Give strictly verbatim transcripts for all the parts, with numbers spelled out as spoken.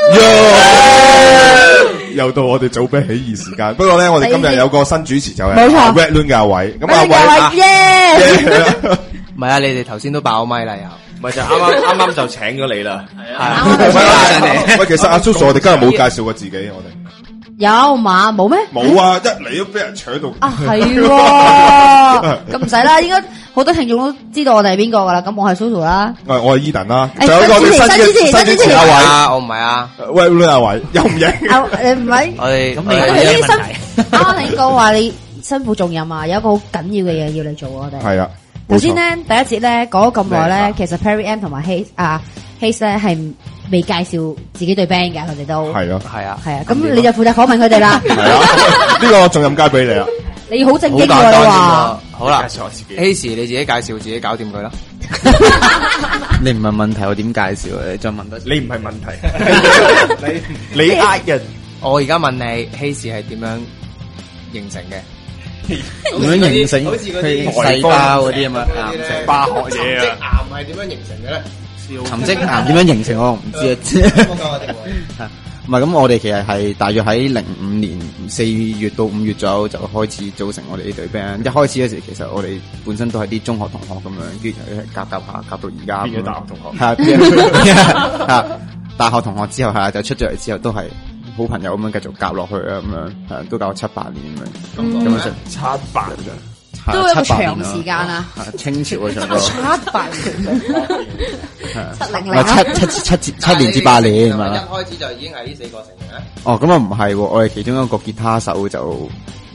又到我哋早啤起義時間，不過咧，我哋今日有個新主持就係冇錯 Red Loon 嘅阿偉，咁阿偉耶！ 唔係啊，你哋頭先都爆咪啦又。 咪就啱啱啱啱就請咗你啦， 係啊。 喂，其實阿 Susu 我哋今日冇介紹過自己，我哋有嘛？冇咩？ 冇啊！一嚟都俾人搶到啊，係喎，咁唔使啦，應該好多聽眾都知道我哋係邊個噶啦。咁我係 Susu 啦， 誒，我係 Eden 啦， 誒仲有一個我哋新嘅新主持新主持阿偉， 啊，我唔係啊， 喂，Red Loon 阿偉又唔認， 啊你唔係？ 我哋咁你啲辛，啱啱聽講話你辛苦重任啊，有一個好緊要嘅嘢要你做我哋。 係啊。 頭先咧第一節咧講咗咁耐咧，其實 Perry M 同埋 Hayes 啊 Hayes 咧係未介紹自己對 band 嘅，佢哋都係啊， 係啊， 係啊，咁你就負責訪問佢哋啦。 係啊，呢個重任交俾你啊！ 你好正經好簡單喎，話啫好啦， 介紹我自己 ，Hayes 你自己介紹自己搞掂佢啦。 你唔問問題，我點介紹啊？你再問多次。 你唔係問題，你你呃人。 我而家問你，Hayes 係點樣形成嘅？ 點樣形成？ 好似嗰佢啲細胞嗰啲咁啊，癌症化學嘢啊！ 癌係點樣形成嘅咧？ 沉積癌點樣形成我唔知啊。唔係咁，我哋其實係大約喺零五年四月到五月左右就開始組成我哋呢隊 band。一開始嗰時，其實我哋本身都係啲中學同學咁樣，跟住就夾夾下夾到而家。 變咗大學同學。 係啊，大學同學之後係啊，就出咗嚟之後都係好朋友咁樣繼續夾落去啊，咁樣係都搞咗七八年咁樣。咁咁樣就七八咋？ 都有一個長時間啊！ 清朝嘅唱歌， 七八年，七零零唔係七七七七年至八年係嘛？ 一開始就已經係呢四個成員咧。 哦，咁啊唔係喎，我哋其中一個吉他手就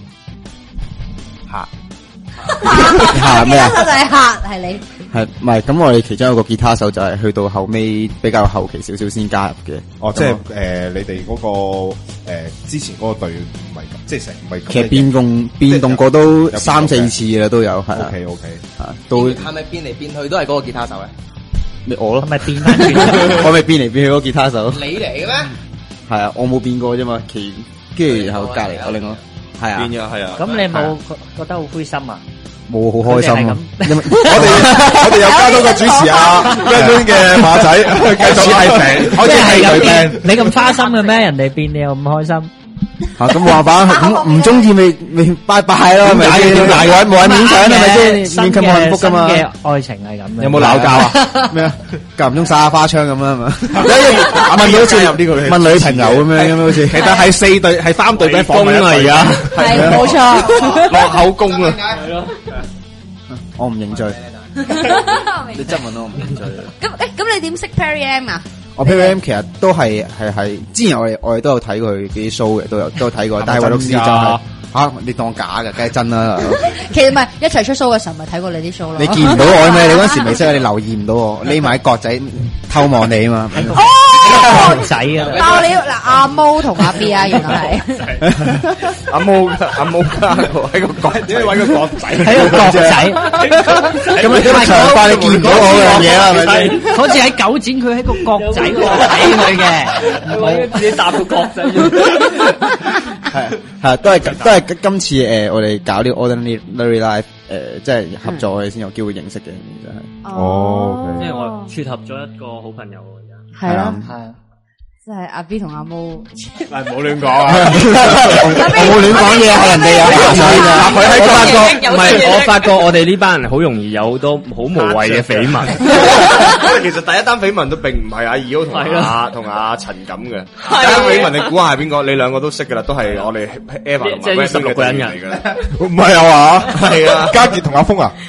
嚇嚇咩啊？ 就係客係你。 係唔係？咁我哋其中一個吉他手就係去到後尾比較後期少少先加入嘅。 哦，即係誒，你哋嗰個誒之前嗰個隊唔係咁，即係成唔係咁。 其實變動變動過都三四次啦，都有係啊。 OK OK， 嚇都係咪變嚟變去都係嗰個吉他手咧？ 咩我咯？ 咪變翻轉， 我咪變嚟變去嗰個吉他手。 你嚟嘅咩？ 係啊，我冇變過啫嘛。其跟住然後隔離我另外係啊， 變咗係啊。 咁你冇覺得好灰心啊？ 冇好開心啊！因為我哋我哋又加多個主持啊 Red Loon 嘅馬仔，繼續係平，開始係佢病。 你咁花心嘅咩？人哋變你又唔開心？ 吓咁冇辦法，咁唔中意咪咪拜拜咯，係咪先？冇人冇人勉強係咪先？勉強冇幸福噶嘛？ 嘅愛情係咁嘅。 有冇鬧交啊？咩啊？間唔中耍下花槍咁啊嘛？問好似入呢個問女朋友咁樣咁好似。 其實係四隊係三隊俾放啊而家。 係冇錯， 落口供啊！ 係咯。 我唔認罪。你質問我唔認罪。 咁誒，咁你點識 Perry M 啊？ 我 Perry M 其實都係係係之前我哋我哋都有睇過佢啲 show 嘅，都有都有睇過，但係唯獨是就係吓你當假嘅，梗係真啦。 其實唔係一齊出 show 嘅時候，咪睇過你啲 show 咯。 你見唔到我咩？你嗰時未識，你留意唔到我，匿埋喺角仔偷望你啊嘛。 角仔啊！ 爆料嗱，阿毛同阿 B 啊，原來係阿毛阿毛加喺個角，點解揾個角仔？ 喺個角仔， 咁你咁長髮，你見唔到我樣嘢啦，係咪先？ 好似喺九展，佢喺個角仔度睇佢嘅，唔係自己搭個角仔。 係係都係都係今次誒，我哋搞呢個 Ordinary Life 誒，即係合作我哋先有機會認識嘅，真係。 哦， 即係我撮合咗一個好朋友而家。 係咯， 係。 即係阿 B 同阿毛， 唔好亂講啊！ 我冇亂講嘢，係人哋有男仔㗎。 佢喺我發覺唔係，我發覺我哋呢班人好容易有好多好無謂嘅緋聞。 其實第一單緋聞都並唔係阿二同阿同阿陳咁嘅。第一單緋聞你估下係邊個？你兩個都識㗎啦，都係我哋 Eva 即係呢十六個人嚟㗎啦。 唔係啊嘛？ 係啊， 家傑同阿峰啊！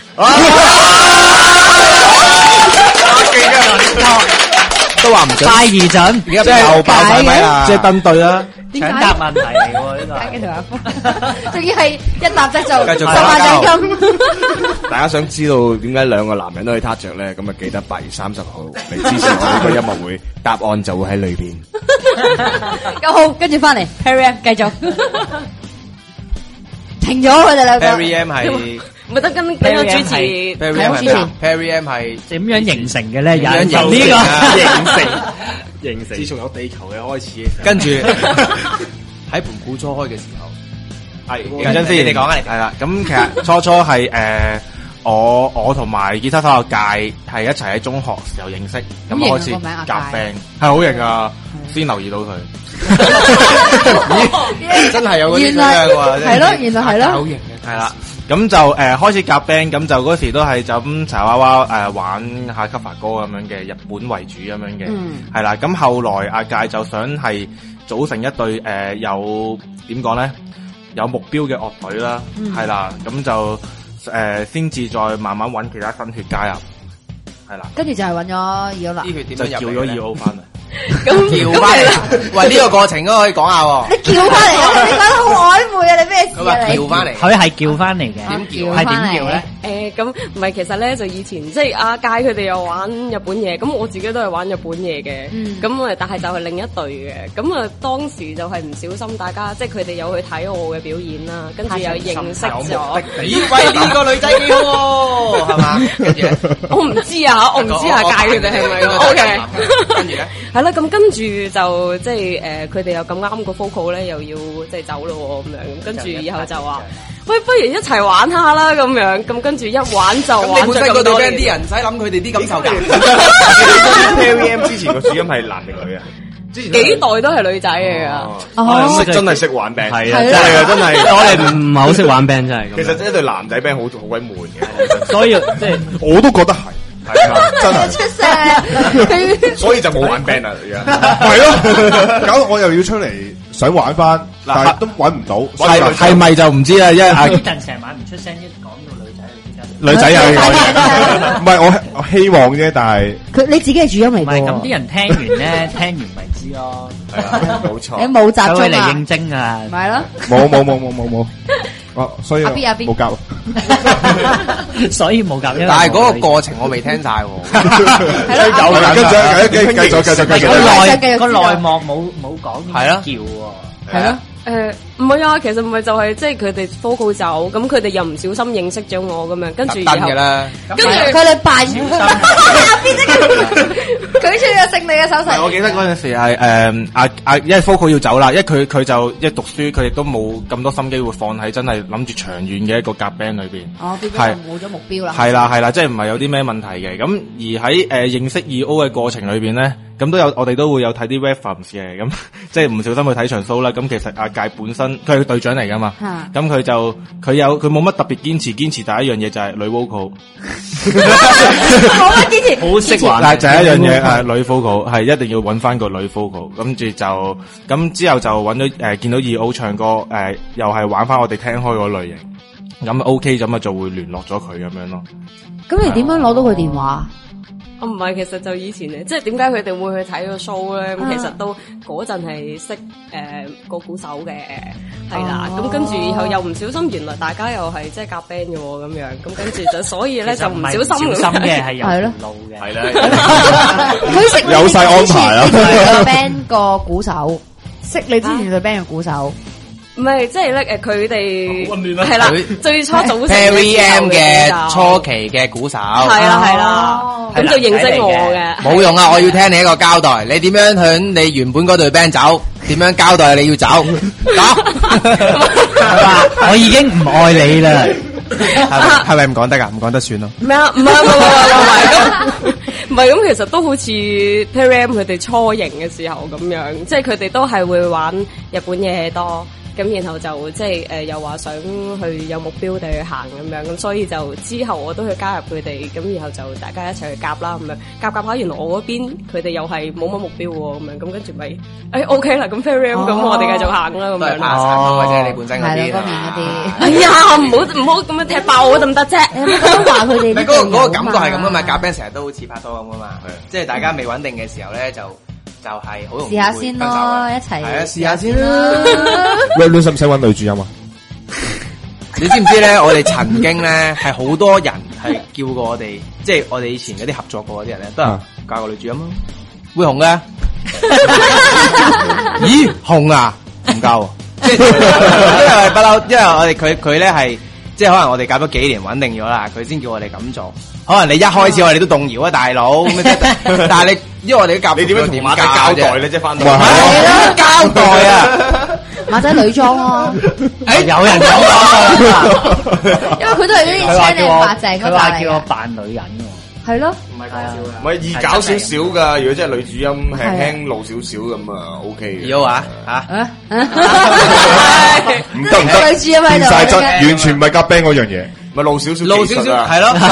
都話唔準， 太易準， 而家又爆晒咪啦，即係登對啦， 搶答問題嚟喎呢個。 家傑同阿峰，仲要係一答即就繼續十萬獎金。 大家想知道點解兩個男人都可以撻着咧？咁啊記得八月三十號嚟支持我哋個音樂會，答案就會喺裏邊。 咁好，跟住翻嚟 Perry M 繼續。停咗佢哋兩個。 Perry M 係。 唔係得跟跟個主持 Perry M 係 Perry M 係點樣形成嘅咧？ 點樣由呢個形成形成， 自從有地球嘅開始， 跟住喺盤古初開嘅時候， 係認真啲，你講啊，係啦。咁其實初初係誒我我同埋吉他手阿界係一齊喺中學時候認識，咁開始夾 band， 係好型啊！先留意到佢， 真係有嗰啲原來咁樣喎， 係咯，原來係咯， 好型嘅， 係啦。咁就誒、呃、開始夾 band，咁就嗰時都係就咁柴娃娃誒、呃、玩下 cover 歌咁樣嘅，日本為主咁樣嘅，係啦、嗯。咁後來阿界就想係組成一隊誒、呃、有點講咧有目標嘅樂隊啦，係啦、嗯。咁就誒先至再慢慢揾其他新血加入，係啦。跟住就係揾咗二 O 啦，就叫咗二 O 翻嚟。 咁叫翻嚟，喂呢個過程都可以講下喎。 你叫翻嚟啊！你講得好曖昧啊！你咩事啊？你叫翻嚟， 佢係叫翻嚟嘅。 點叫？ 係點叫咧？ 誒咁唔係，其實咧就以前即係阿佳佢哋又玩日本嘢，咁我自己都係玩日本嘢嘅。咁誒，但係就係另一隊嘅。咁啊，當時就係唔小心，大家即係佢哋有去睇我嘅表演啦，跟住又認識咗。 咦？喂，呢個女仔幾好喎，係嘛？跟住咧， 我唔知啊，我唔知阿佳佢哋係咪 O K。 跟住咧， 係啦，咁跟住就即係誒，佢哋又咁啱個 vocal 咧，又要即係走咯咁樣，咁跟住以後就話。喂，不如一齊玩下啦咁樣，咁跟住一玩就玩咗咁多年。 啲人唔使諗佢哋啲感受㗎。 Perry M 之前個主音係男定女啊？ 幾代都係女仔嚟㗎。 哦，識真係識玩 band，係啊， 真係啊，真係。 我哋唔係好識玩 band 真係。 其實一隊男仔 band 好好鬼悶嘅， 所以即係我都覺得係。係啊，真係出聲， 所以就冇玩 band 啦，而家係咯，搞到我又要出嚟想玩翻，但係都揾唔到， 係係咪就唔知啦，因為阿呢陣成晚唔出聲，一講到女仔， 女仔又唔係我我希望啫，但係佢你自己係主音嚟唔係㗎， 咁啲人聽完咧，聽完咪知咯， 係啊，冇錯， 你冇集中嚟應徵啊， 咪咯， 冇冇冇冇冇冇。哦，所以阿 B 阿 B 冇夾， 所以冇夾。 但係嗰個過程我未聽晒喎。 係咯， 有嘅，跟住繼續繼續繼續繼續。 個內個內幕冇冇講點叫喎？ 係咯。 誒唔係啊，其實唔係就係即係佢哋 vocal 走，咁佢哋又唔小心認識咗我咁樣，跟住然後嘅啦， 跟住佢哋扮阿 B 即刻舉出個勝利嘅手勢。 我記得嗰陣時係誒阿阿，因為 vocal 要走啦，因為佢佢就一讀書，佢亦都冇咁多心機會放喺真係諗住長遠嘅一個夾 band 裏邊。 哦，變咗冇咗目標啦。 係啦係啦，即係唔係有啲咩問題嘅。咁而喺誒認識二 O 嘅過程裏邊咧。咁都有，我哋都會有睇啲 reference 嘅，咁即係唔小心去睇場 show 啦。咁其實阿界本身佢係隊長嚟噶嘛，咁佢就佢有佢冇乜特別堅持，堅持第一樣嘢就係女 vocal， 冇乜堅持， 好識玩。 但係就係一樣嘢係女 vocal，係一定要揾翻個女 vocal。跟住就咁之後就揾咗誒見到二 O 唱歌誒、呃，又係玩翻我哋聽開嗰類型，咁 OK 咁啊就會聯絡咗佢咁樣咯。 咁你點樣攞到佢電話？ 我唔係，其實就以前咧，即係點解佢哋會去睇個 show 咧？咁、啊、其實都嗰陣係識誒個鼓手嘅，係啦。咁、哦、跟住以後又唔小心，原來大家又係即係夾 band 嘅喎，咁樣。咁跟住就所以咧就唔小心嘅，係有路嘅， 係啦。 佢識有晒安排啊！ 個 band 個鼓手識你之前對 band 嘅鼓手。 唔係，即係咧，誒，佢哋係啦，最初組成 Perry M 嘅初期嘅鼓手，係啦係啦，咁就認識我嘅。 冇用啊！我要聽你一個交代，你點樣向你原本嗰隊 band 走？點樣交代你要走？走， 我已經唔愛你啦。 係咪唔講得噶？唔講得算咯。 咩啊？唔係唔係唔係咁，唔係咁，其實都好似 Perry M 佢哋初型嘅時候咁樣，即係佢哋都係會玩日本嘢多。咁然後就即係誒又話想去有目標地去行咁樣，咁所以就之後我都去加入佢哋，咁然後就大家一齊去夾啦咁樣，夾夾下原來我嗰邊佢哋又係冇乜目標喎咁樣，咁跟住咪誒 OK 啦，咁 Perry M 咁我哋繼續行啦咁樣啦。 哦，或者你本身嗰啲。 係啦，嗰邊嗰啲。 哎呀，唔好唔好咁樣踢爆我得唔得啫？ 你都話佢哋。 嗰個嗰個感覺係咁噶嘛，夾 band 成日都好似拍拖咁噶嘛，即係大家未穩定嘅時候咧就。就係好容易試下先咯，一齊。 係啊，試下先啦。 喂，你使唔使揾女主音啊？ 你知唔知咧？我哋曾經咧係好多人係叫過我哋，即係我哋以前嗰啲合作過嗰啲人咧，都係教個女主音咯。會紅嘅？咦，紅啊？唔教，即係因為不嬲，因為我哋佢佢咧係，即係可能我哋夾咗幾年穩定咗啦，佢先叫我哋咁做。可能你一開始我哋都動搖啊，大佬咁樣，但係你因為我哋都夾， 你點樣同馬仔交代咧？即係翻到係咯，交代啊！ 馬仔女裝咯。 誒有人咁講， 因為佢都係啲青靚白淨嗰佢話扎嚟嘅。 叫我扮女人喎， 係咯， 唔係講笑唔係易搞少少噶，如果真係女主音輕輕露少少咁啊，OK 嘅。 有啊嚇， 唔得唔得， 女主音喺度變晒質，完全唔係夾 band 嗰樣嘢。 咪露少少， 露少少係咯，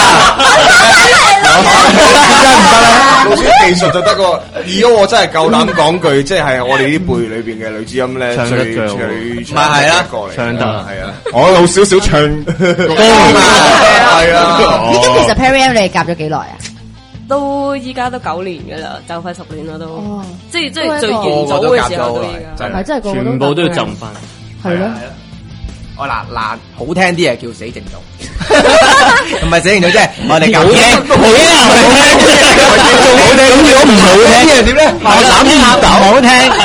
露少技術就得個。如果我真係夠膽講句，即係我哋呢輩裏邊嘅女主音咧，最最咪係啦， 唱得係啊， 我露少少唱歌係啊。 咦，咁其實 Perry M 你哋夾咗幾耐啊？ 都依家都九年噶啦，就快十年啦都。 哦， 即係即係最元祖嘅時候到而家。 係真係個個全部都要浸翻。 係咯。 我嗱嗱好聽啲嘢叫死正道，唔係死正道即係我哋好聽，好聽，好聽，咁如果唔好聽啲人點咧？我諗下好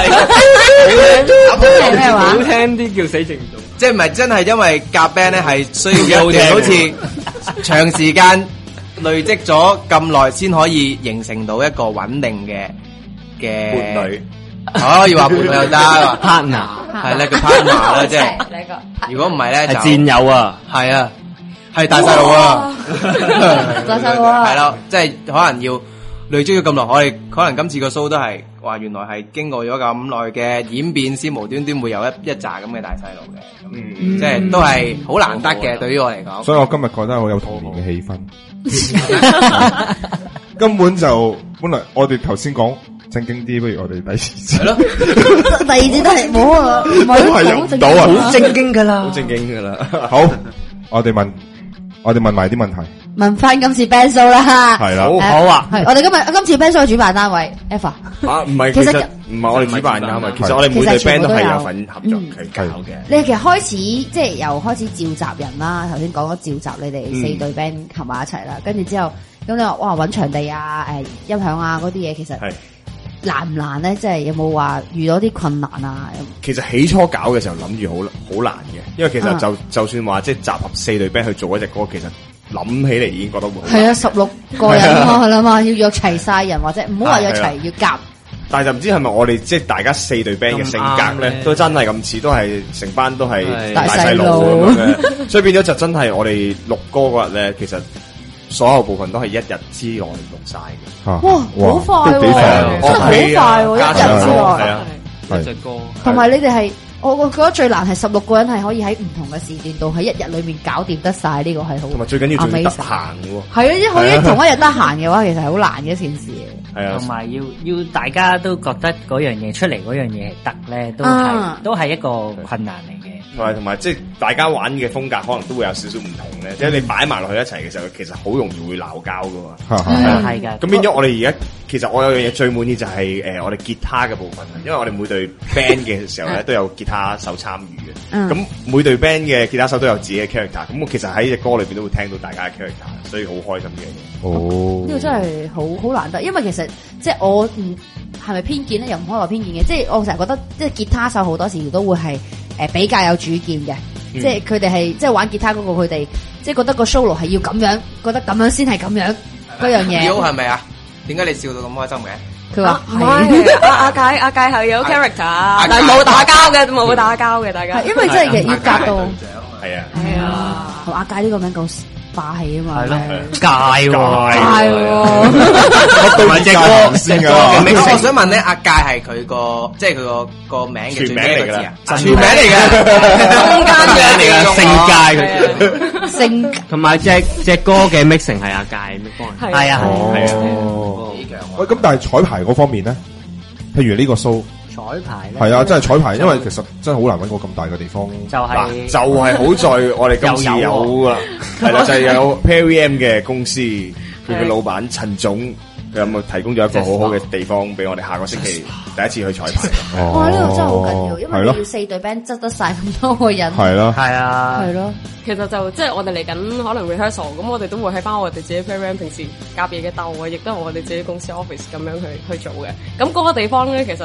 聽， 咩話？ 好聽啲叫死正道， 即係唔係真係因為夾 band 咧係需要一段好似長時間累積咗咁耐先可以形成到一個穩定嘅嘅伴侶。 可以話伴侶又得 partner 係咧個 partner 啦，即係如果唔係咧就係戰友啊， 係啊，係大細路啊， 大細路啊， 係咯，即係可能要累積咗咁耐，我哋可能今次個 show 都係話原來係經過咗咁耐嘅演變，先無端端會有一一紮咁嘅大細路嘅， 嗯， 即係都係好難得嘅，對於我嚟講。 所以我今日覺得好有童年嘅氣氛，根本就本來我哋頭先講正經啲，不如我哋第二次係咯， 第二次都係冇啊，唔係都係入唔到啊， 好正經噶啦， 好正經噶啦。 好，我哋問，我哋問埋啲問題， 問翻今次 band show 啦， 係啦， 誒好啊， 係我哋今日今次 band show 嘅主辦單位 Eva， 啊，唔係， 其實其實唔係我哋主辦㗎嘛，其實我哋每隊 band 都係有份合作去搞嘅。 你其實開始即係由開始召集人啦，頭先講咗召集你哋四隊 band 合埋一齊啦，跟住之後咁你話哇揾場地啊、誒音響啊嗰啲嘢，其實係難唔難咧？即係有冇話遇到啲困難啊？ 其實起初搞嘅時候諗住好好難嘅，因為其實就就算話即係集合四隊 band 去做一隻歌，其實諗起嚟已經覺得會好難。 係啊，十六個人喎係啦嘛，要約齊晒人或者唔好話約齊，要夾。 但係就唔知係咪我哋即係大家四隊 band 嘅性格咧，都真係咁似，都係成班都係大細路咁樣嘅，所以變咗就真係我哋錄歌嗰日咧，其實所有部分都係一日之內錄晒嘅。 哇， 好快喎， 都幾快真係好快喎，一日之內。 係啊， 一隻歌， 同埋你哋係，我我覺得最難係十六個人係可以喺唔同嘅時段度喺一日裏面搞掂得晒，呢個係好。 同埋最緊要仲要得閒嘅喎。 係啊，一可以同一日得閒嘅話，其實係好難嘅一件事。 係啊， 同埋要要大家都覺得嗰樣嘢出嚟嗰樣嘢係得咧，都係啊都係一個困難嚟嘅。 同埋同埋即係大家玩嘅風格可能都會有少少唔同咧，即係你擺埋落去一齊嘅時候，其實好容易會鬧交噶嘛。 係㗎。 咁變咗我哋而家其實我有樣嘢最滿意就係誒我哋吉他嘅部分，因為我哋每隊 band 嘅時候咧都有吉他手參與嘅。咁每隊 band 嘅吉他手都有自己嘅 character，咁我其實喺隻歌裏邊都會聽到大家嘅 character，所以好開心嘅嘢。 哦， 呢個真係好好難得，因為其實即係我唔係咪偏見咧，又唔可以話偏見嘅，即係我成日覺得即係吉他手好多時都會係誒比較有主見嘅，即係佢哋係即係玩吉他嗰個佢哋即係覺得個 solo 係要咁樣，覺得咁樣先係咁樣嗰樣嘢。 係咪啊？點解你笑到咁開心嘅？ 佢話唔係阿阿佳阿佳係有 character，但係冇打交嘅，冇打交嘅，大家。 因為真係其實要夾到係啊係啊，同阿佳呢個名夠霸氣啊嘛， 係咯，界喎， 界喎， 我對隻歌先㗎。 我想問咧，阿介係佢個即係佢個個名嘅最尾一個字啊？全名嚟嘅， 中間嘅嚟嘅姓界佢， 姓同埋隻隻歌嘅 mixing 係阿介咩幫？ 係啊， 係啊， 哦，喂，咁但係彩排嗰方面咧，譬如呢個 show。 彩排咧係啊，真係彩排，因為其實真係好難揾個咁大嘅地方。 就係就係好在我哋今次有噶啦，係啦，就係有 Perry M 嘅公司，佢嘅老闆陳總，佢有冇提供咗一個好好嘅地方俾我哋下個星期第一次去彩排。 哇！呢個真係好緊要，因為係咯你要四隊 band 執得晒咁多個人。 係咯， 係啊， 係咯。 其實就即係我哋嚟緊可能 rehearsal，咁我哋都會喺翻我哋自己 Perry M 平時夾嘢嘅竇啊，亦都係我哋自己公司 office 咁樣去去做嘅。咁嗰個地方咧，其實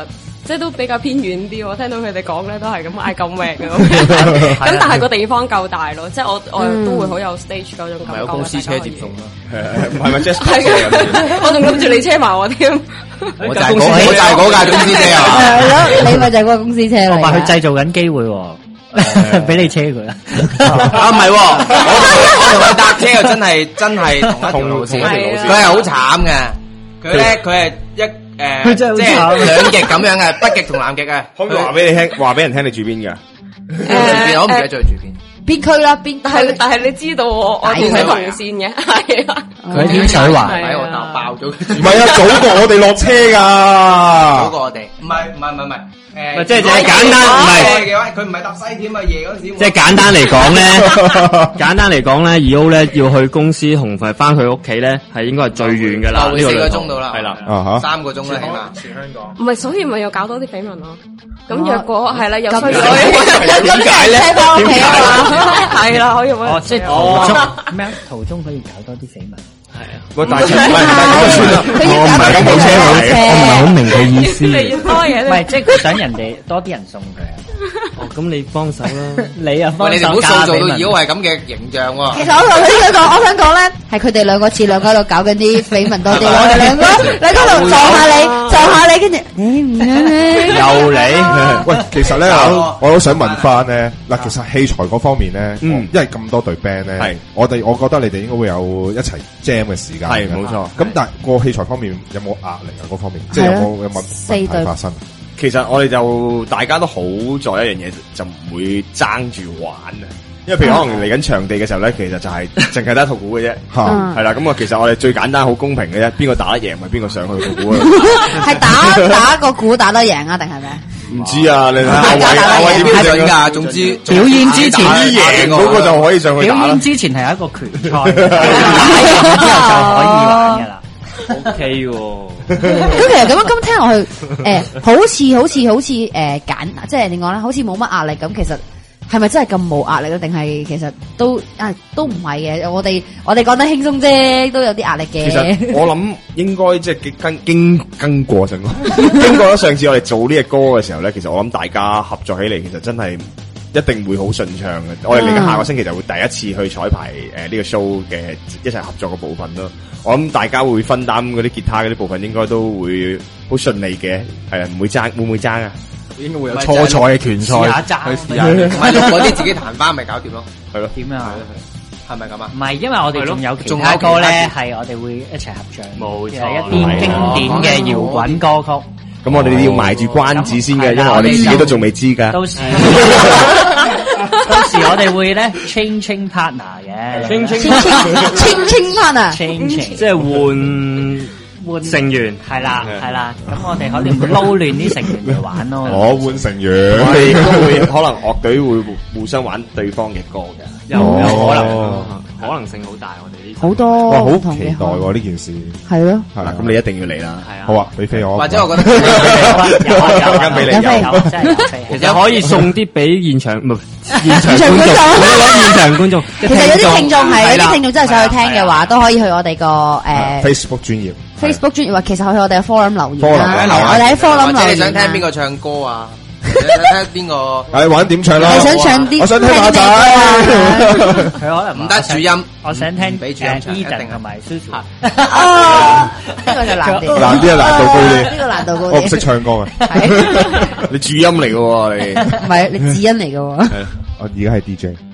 即係都比較偏遠啲。我聽到佢哋講咧，都係咁嗌救命嘅咁。咁但係個地方夠大咯，即係我我都會好有 stage 嗰種感覺。 有公司車接送咯， 唔係咪 just 係嘅，我仲諗住你車埋我添。 我就係嗰我就係嗰架公司車啊！ 係咯，你咪就係嗰個公司車嚟。 同埋佢製造緊機會喎，俾你車佢啦。 啊唔係，我我同佢搭車又真係真係同一條路線，佢係好慘嘅。佢咧佢係一誒，即係兩極咁樣嘅，北極同南極嘅。 可唔可以話俾你聽？話俾人聽你住邊㗎？ 誒，我唔記得咗佢住邊。 邊區啦？邊？ 但係但係你知道我我同佢同線嘅，係啊。 佢喺天水圍， 喺我搭爆咗。 唔係啊，早過我哋落車㗎。 早過我哋，唔係唔係唔係唔係。誒， 即係就係簡單，唔係嘅話，佢唔係搭西點啊，夜嗰陣時。 即係簡單嚟講咧，簡單嚟講咧 ，E O 咧要去公司同埋翻佢屋企咧，係應該係最遠噶啦，呢個四個鐘到啦， 係啦， 啊哈， 三個鐘啦，起碼全香港。 唔係，所以咪又搞多啲緋聞咯。咁若果係啦，有需要， 點解咧？ 點解啊？ 係啦，可以哦，即係途中咩啊？途中可以搞多啲緋聞。 係啊， 喂，大車唔係唔係我唔係咁冇車冇車， 我唔係好明佢意思。 越嚟越多嘢。 唔係，即係佢想人哋多啲人送佢啊。 哦，咁你幫手啦， 你啊， 喂，你哋唔好塑造到以為咁嘅形象喎。 其實我同佢呢個講，我想講咧，係佢哋兩個似兩個喺度搞緊啲緋聞多啲咯。我哋兩個喺嗰度撞下你，撞下你，跟住你唔啱咧， 又嚟。喂，其實咧，我我都想問翻咧，嗱，其實器材嗰方面咧，因為咁多隊 band 咧，係我哋我覺得你哋應該會有一齊 jam 嘅時間。 係冇錯。 咁但係個器材方面有冇壓力啊？嗰方面即係有冇有問問題發生？ 其實我哋就大家都好在一樣嘢，就唔會爭住玩啊。因為譬如可能嚟緊場地嘅時候咧，其實就係淨係得一套鼓嘅啫，係啦。咁啊，其實我哋最簡單、好公平嘅啫，邊個打得贏咪邊個上去套鼓咯。 係打打個鼓打得贏啊？定係咩？ 唔知啊，你睇阿偉阿偉點樣㗎？總之表演之前贏嗰個就可以上去打啦。 表演之前係一個拳賽，打完之後就可以玩㗎啦。 O K 喎。 咁其實咁樣咁聽落去，誒，好似好似好似誒簡，即係點講咧？好似冇乜壓力咁，其實係咪真係咁冇壓力咧？定係其實都啊都唔係嘅？我哋我哋講得輕鬆啫，都有啲壓力嘅。 其實我諗應該即係經經經過上，經過咗上次我哋做呢隻歌嘅時候咧，其實我諗大家合作起嚟，其實真係一定會好順暢嘅。我哋嚟緊下個星期就會第一次去彩排誒呢個 show 嘅一齊合作嘅部分咯。我諗大家會分擔嗰啲吉他嗰啲部分，應該都會好順利嘅，係啊，唔會爭，會唔會爭啊？ 應該會有初賽嘅拳賽， 試下爭， 去試下， 唔係錄嗰啲自己彈翻咪搞掂咯， 係咯？ 點啊？ 係咪咁啊？ 唔係，因為我哋仲有其他歌咧，係我哋會一齊合唱， 冇錯， 係一啲經典嘅搖滾歌曲。 咁我哋要埋住關子先嘅，因為我哋自己都仲未知㗎。 到時到時我哋會咧 change change partner 嘅 change change change change partner，change 即係換換成員， 係啦係啦。咁我哋可能會撈亂啲成員嚟玩咯。 我換成員， 我哋都會可能樂隊會互相玩對方嘅歌嘅， 有有可能，可能性好大。我哋呢好多哇，好期待喎呢件事。 係咯， 係啦，咁你一定要嚟啦。 係啊， 好啊，俾飛我。 或者我覺得有間俾你有， 真係有飛。 其實可以送啲俾現場，唔係現場觀眾，現場觀眾。 其實有啲聽眾係，有啲聽眾真係想去聽嘅話，都可以去我哋個誒 Facebook 專頁。 Facebook 專頁話，其實去我哋嘅 forum 留言 ，forum 啦，我哋喺 forum 留言。 或者你想聽邊個唱歌啊？想聽邊個？ 係玩點唱啦？ 你想唱啲？ 我想聽馬仔。 佢可能唔得主音， 我想聽俾主音唱，一定同埋 Susu。 哦，呢個就難啲， 難啲啊，難度高啲。 呢個難度高啲。 我唔識唱歌嘅。 你主音嚟嘅喎，你唔係你指音嚟嘅喎。 我而家係 D J。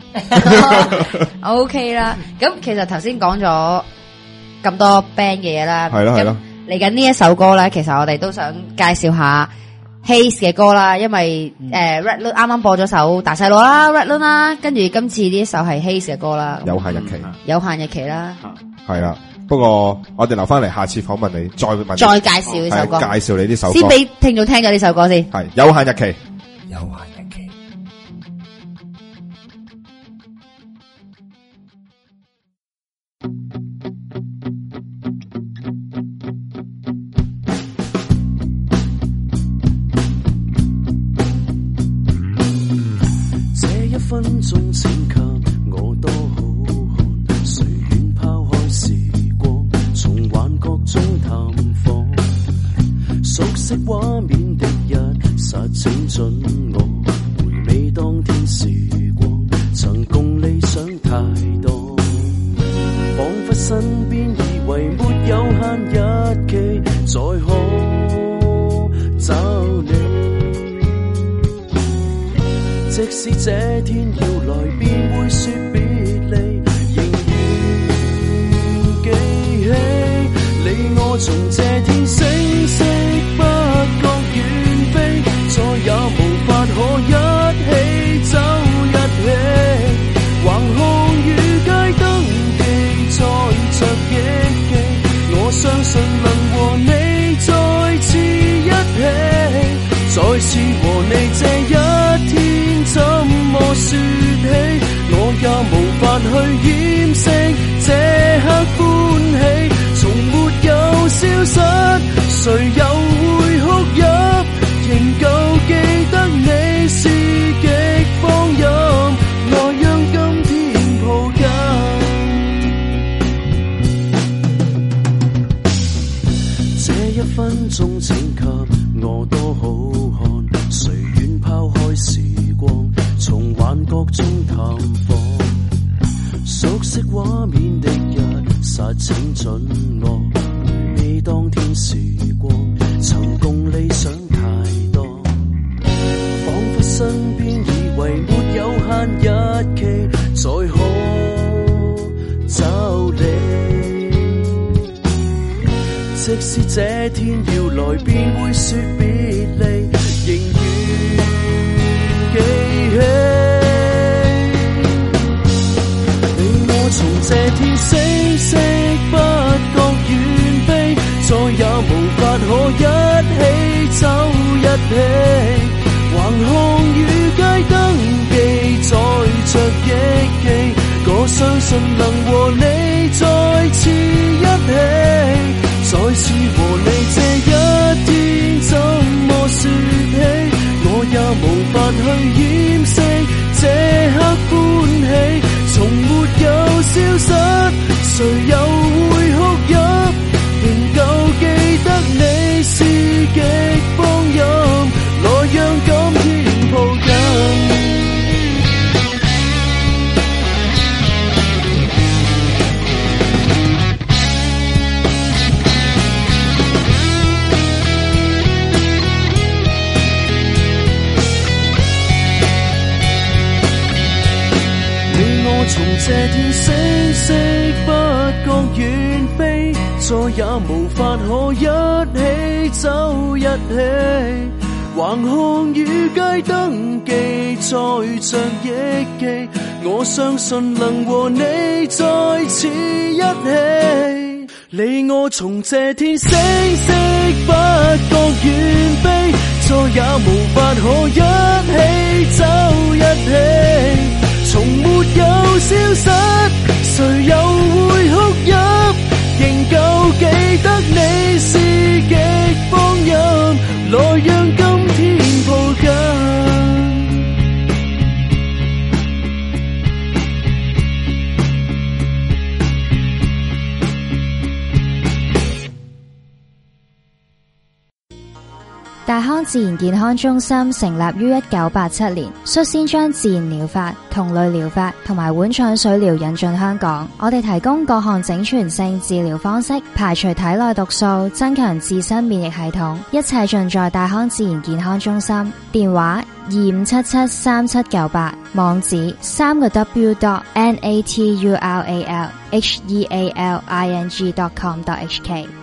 O K 啦，咁其實頭先講咗咁多 band 嘅嘢啦， 係咯係咯。 嚟緊呢一首歌咧，其實我哋都想介紹下 Haze 嘅歌啦，因為誒 Red Loon 啱啱播咗首大細佬啦 Red Loon 啦，跟住今次呢一首係 Haze 嘅歌啦， 有限日期， 有限日期啦， 係啦。不過我哋留翻嚟下次訪問你，再問再介紹呢首歌， 介紹你呢首歌， 先俾聽眾聽咗呢首歌先， 係有限日期， 有限日期。 一分鐘請給我多好看，誰願拋開時光，重玩各種探訪，熟悉畫面的一即使這天要來，便會說別離，仍然記起你我從這天聲色不覺遠飛，再也無法可一起走一起，橫看與街燈記載着憶記，我相信能和你再次一起，再次和你這一天怎麼說起，我也無法去掩飾這刻歡喜，從沒有消失，誰又會哭泣，仍舊記得你是極放任，來讓今天抱緊。這一分鐘請給我多好看，誰願拋開時光，從幻覺中探訪，熟悉畫面的日殺請准我回味當天時光，曾共理想太多，彷彿身邊以為沒有限日期，再可找你，即使這天要來，便會說別離，仍然記起你我從這天聲色不覺遠飛，再也無法可一起走一起，橫看與街燈記載着憶記，我相信能和你再次一起，再次和你這一天怎麼說起，我也無法去掩飾這刻歡喜，從沒有消失，誰又會哭泣，仍舊記得你是極放任，來讓今天抱緊。從這天聲色不覺遠飛，再也無法可一起走一起，橫看與街燈記載着憶記，我相信能和你再次一起，你我從這天聲色不覺遠飛，再也無法可一起走一起，從沒有消失，誰又會哭泣，仍舊記得你是極放任，來讓今天抱緊。 大康自然健康中心成立於一九八七年，率先將自然療法、同類療法同埋碗腸水療引進香港。我哋提供各項整全性治療方式，排除體內毒素，增強自身免疫系統，一切盡在大康自然健康中心。電話二五七七三七九八，網址三個 w dot n a t u r a l h e a l i n g dot com dot h k。